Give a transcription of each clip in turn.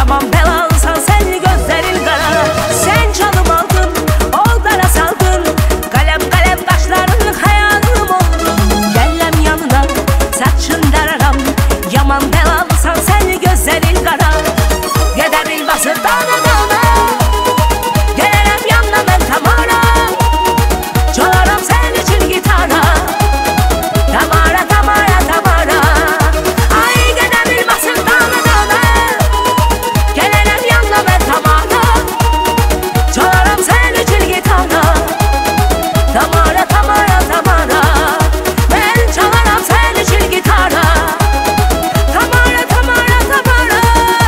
Yaman belalsan sen gözlerin kara. Sen canım aldın, oldara saldın. Kalem kalem kaşların hayalım oldu. Gellem yanına, saçın dararam. Yaman belalsan sen gözlerin kara. Giderim basıp dağına dağına. Gelirim yanına ben Tamara. Çalarım sen için gitara. Tamara, Tamara, Tamara. Ay giderim basıp dağına dağına. Gelirim yanına ben Tamara. Çalarım sen için gitara. Tamara, Tamara, Tamara. Ben çalarım sen için gitara. Tamara, Tamara, Tamara.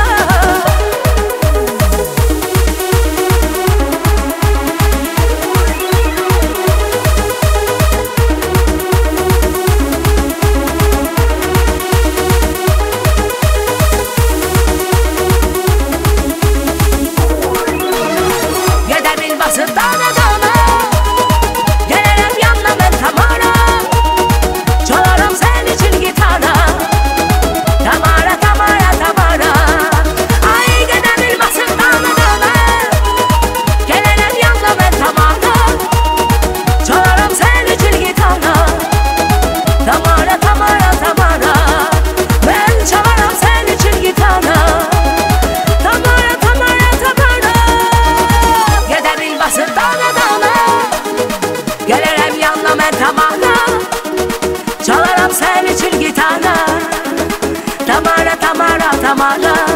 Giderim basıp dağına dağına. Gelirim yanına ben Tamara. Çalarım sen için gitara. Tamara, Tamara, Tamara. Ay giderim basıp dağına dağına. Gelirim yanına ben Tamara. Çalarım sen için gitara. Tamara, Tamara, Tamara. Ben çalarım sen için gitara. Tamara, Tamara, Tamara. Giderim basıp dağına dağına. Gelirim yanına ben Tamara. Çalarım sen için gitara. Tamara, Tamara, Tamara.